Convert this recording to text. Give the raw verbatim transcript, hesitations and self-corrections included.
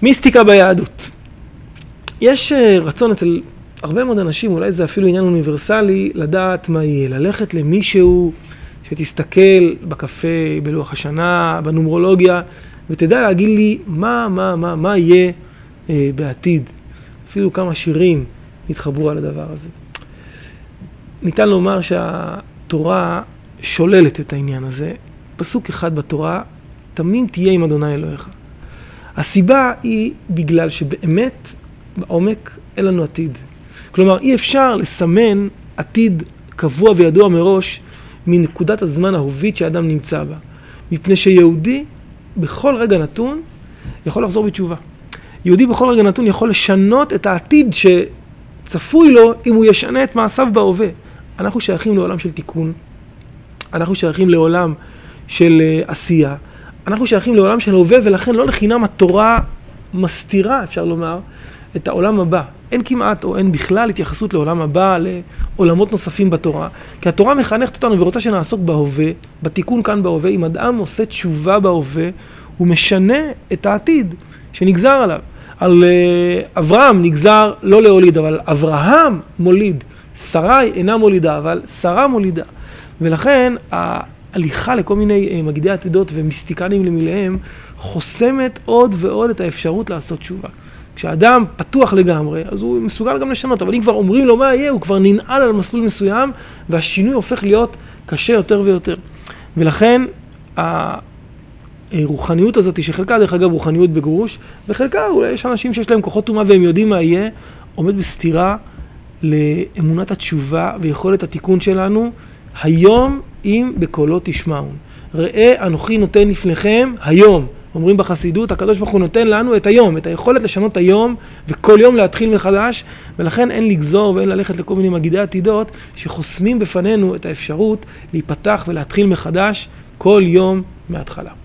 מיסטיקה ביהדות. יש רצון אצל הרבה מאוד אנשים, אולי זה אפילו עניין אוניברסלי, לדעת מה יהיה, ללכת למישהו שתסתכל בקפה, בלוח השנה, בנומרולוגיה, ותדע להגיד לי מה, מה, מה, מה יהיה אה, בעתיד. אפילו כמה שירים נתחברו על הדבר הזה. ניתן לומר שהתורה שוללת את העניין הזה. פסוק אחד בתורה, תמים תהיה עם אדוני אלוהיך. הסיבה היא בגלל שבאמת בעומק אין לנו עתיד. כלומר, אי אפשר לסמן עתיד קבוע וידוע מראש מנקודת הזמן ההובית שהאדם נמצא בה. מפני שיהודי בכל רגע נתון יכול לחזור בתשובה. יהודי בכל רגע נתון יכול לשנות את העתיד שצפוי לו אם הוא ישנה את מעשיו בהווה. אנחנו שייכים לעולם של תיקון. אנחנו שייכים לעולם של עשייה. אנחנו שייכים לעולם של הווה, ולכן לא לחינם התורה מסתירה, אפשר לומר, את העולם הבא. אין כמעט או אין בכלל התייחסות לעולם הבא, לעולמות נוספים בתורה. כי התורה מחנכת אותנו ורוצה שנעסוק בהווה, בתיקון כאן בהווה. אם אדם עושה תשובה בהווה, הוא משנה את העתיד שנגזר עליו. על אברהם נגזר לא להוליד, אבל אברהם מוליד. שרי אינה מולידה, אבל שרה מולידה. ולכן ההליכה לכל מיני מגידי עתידות ומיסטיקנים למיליהם חוסמת עוד ועוד את האפשרות לעשות תשובה. כשאדם פתוח לגמרי, אז הוא מסוגל גם לשנות, אבל אם כבר אומרים לו מה יהיה, הוא כבר ננעל על מסלול מסוים, והשינוי הופך להיות קשה יותר ויותר. ולכן הרוחניות הזאת, שחלקה דרך אגב רוחניות בגרוש, וחלקה אולי יש אנשים שיש להם כוחות טומאה והם יודעים מה יהיה, עומד בסתירה לאמונת התשובה ויכולת התיקון שלנו, היום אם בקולו תשמעון. ראה אנוכי נותן לפניכם היום. אומרים בחסידות, הקדוש ברוך הוא נותן לנו את היום, את היכולת לשנות היום, וכל יום להתחיל מחדש, ולכן אין לגזור ואין ללכת לכל מיני מגידי עתידות, שחוסמים בפנינו את האפשרות להיפתח ולהתחיל מחדש כל יום מההתחלה.